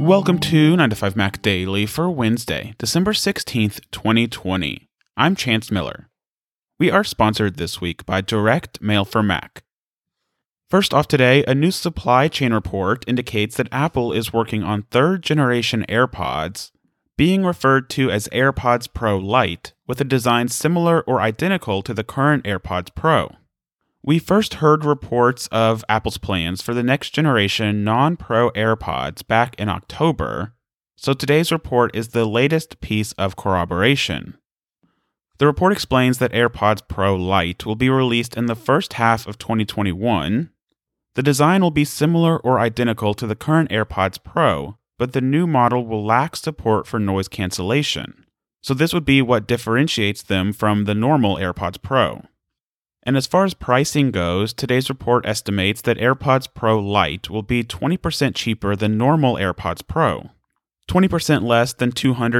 Welcome to 9 to 5 Mac Daily for Wednesday, December 16th, 2020. I'm Chance Miller. We are sponsored this week by Direct Mail for Mac. First off today, a new supply chain report indicates that Apple is working on third-generation AirPods, being referred to as AirPods Pro Lite, with a design similar or identical to the current AirPods Pro. We first heard reports of Apple's plans for the next generation non-Pro AirPods back in October, so today's report is the latest piece of corroboration. The report explains that AirPods Pro Lite will be released in the first half of 2021. The design will be similar or identical to the current AirPods Pro, but the new model will lack support for noise cancellation, so this would be what differentiates them from the normal AirPods Pro. And as far as pricing goes, today's report estimates that AirPods Pro Lite will be 20% cheaper than normal AirPods Pro. 20% less than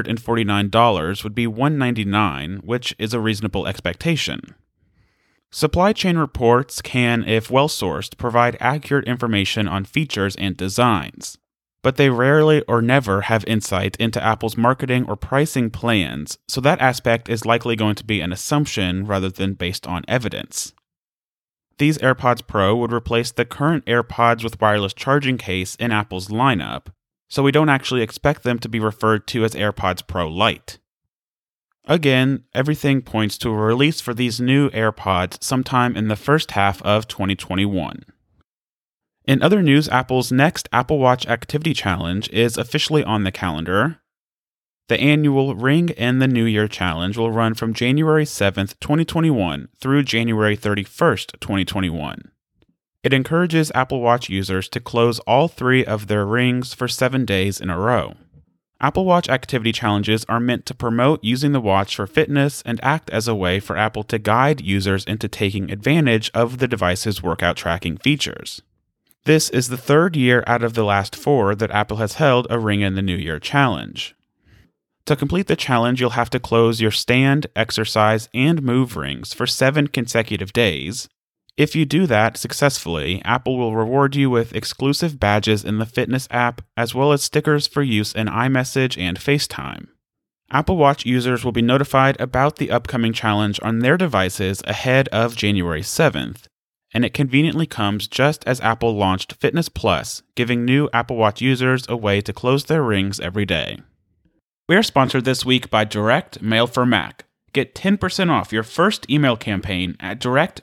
$249 would be $199, which is a reasonable expectation. Supply chain reports can, if well-sourced, provide accurate information on features and designs, but they rarely or never have insight into Apple's marketing or pricing plans, so that aspect is likely going to be an assumption rather than based on evidence. These AirPods Pro would replace the current AirPods with wireless charging case in Apple's lineup, so we don't actually expect them to be referred to as AirPods Pro Lite. Again, everything points to a release for these new AirPods sometime in the first half of 2021. In other news, Apple's next Apple Watch Activity Challenge is officially on the calendar. The annual Ring in the New Year Challenge will run from January 7th, 2021 through January 31st, 2021. It encourages Apple Watch users to close all 3 of their rings for 7 days in a row. Apple Watch Activity Challenges are meant to promote using the watch for fitness and act as a way for Apple to guide users into taking advantage of the device's workout tracking features. This is the 3rd year out of the last 4 that Apple has held a Ring in the New Year challenge. To complete the challenge, you'll have to close your stand, exercise, and move rings for 7 consecutive days. If you do that successfully, Apple will reward you with exclusive badges in the Fitness app, as well as stickers for use in iMessage and FaceTime. Apple Watch users will be notified about the upcoming challenge on their devices ahead of January 7th. And it conveniently comes just as Apple launched Fitness Plus, giving new Apple Watch users a way to close their rings every day. We are sponsored this week by Direct Mail for Mac. Get 10% off your first email campaign at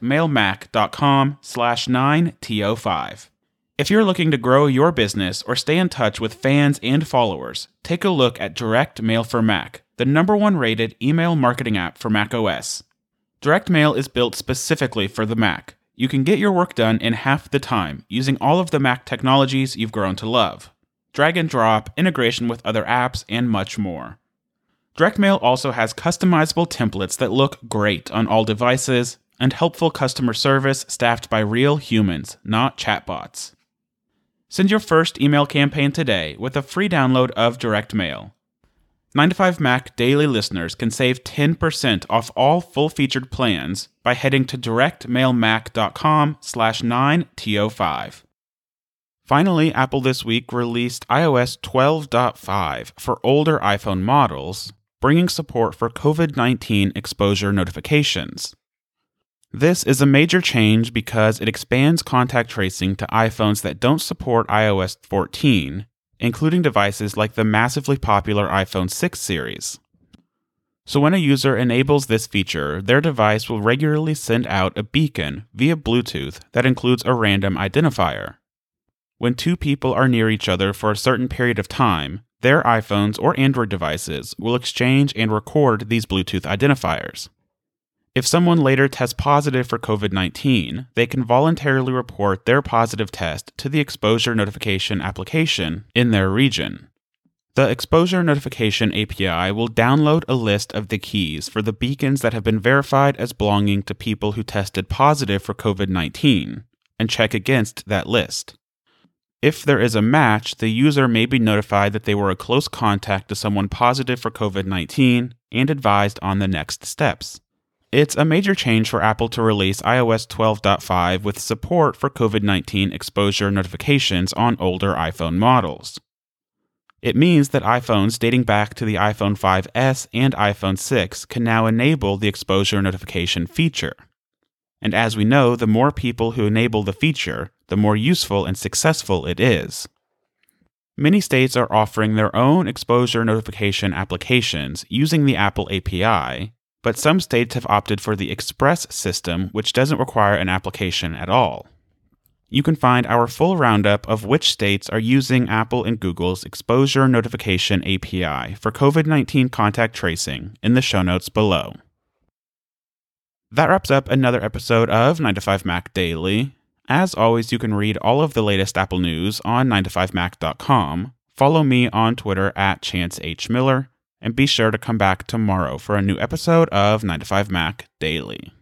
directmailmac.com/9TO5. If you're looking to grow your business or stay in touch with fans and followers, take a look at Direct Mail for Mac, the #1 rated email marketing app for macOS. Direct Mail is built specifically for the Mac. You can get your work done in half the time using all of the Mac technologies you've grown to love. Drag and drop, integration with other apps, and much more. Direct Mail also has customizable templates that look great on all devices and helpful customer service staffed by real humans, not chatbots. Send your first email campaign today with a free download of Direct Mail. 9 to 5 Mac daily listeners can save 10% off all full-featured plans by heading to directmailmac.com/9TO5. Finally, Apple this week released iOS 12.5 for older iPhone models, bringing support for COVID-19 exposure notifications. This is a major change because it expands contact tracing to iPhones that don't support iOS 14, including devices like the massively popular iPhone 6 series. So when a user enables this feature, their device will regularly send out a beacon via Bluetooth that includes a random identifier. When 2 people are near each other for a certain period of time, their iPhones or Android devices will exchange and record these Bluetooth identifiers. If someone later tests positive for COVID-19, they can voluntarily report their positive test to the exposure notification application in their region. The exposure notification API will download a list of the keys for the beacons that have been verified as belonging to people who tested positive for COVID-19 and check against that list. If there is a match, the user may be notified that they were a close contact to someone positive for COVID-19 and advised on the next steps. It's a major change for Apple to release iOS 12.5 with support for COVID-19 exposure notifications on older iPhone models. It means that iPhones dating back to the iPhone 5S and iPhone 6 can now enable the exposure notification feature. And as we know, the more people who enable the feature, the more useful and successful it is. Many states are offering their own exposure notification applications using the Apple API, but some states have opted for the Express system, which doesn't require an application at all. You can find our full roundup of which states are using Apple and Google's Exposure Notification API for COVID-19 contact tracing in the show notes below. That wraps up another episode of 9to5Mac Daily. As always, you can read all of the latest Apple news on 9to5mac.com, follow me on Twitter at ChanceHMiller, and be sure to come back tomorrow for a new episode of 9to5Mac Daily.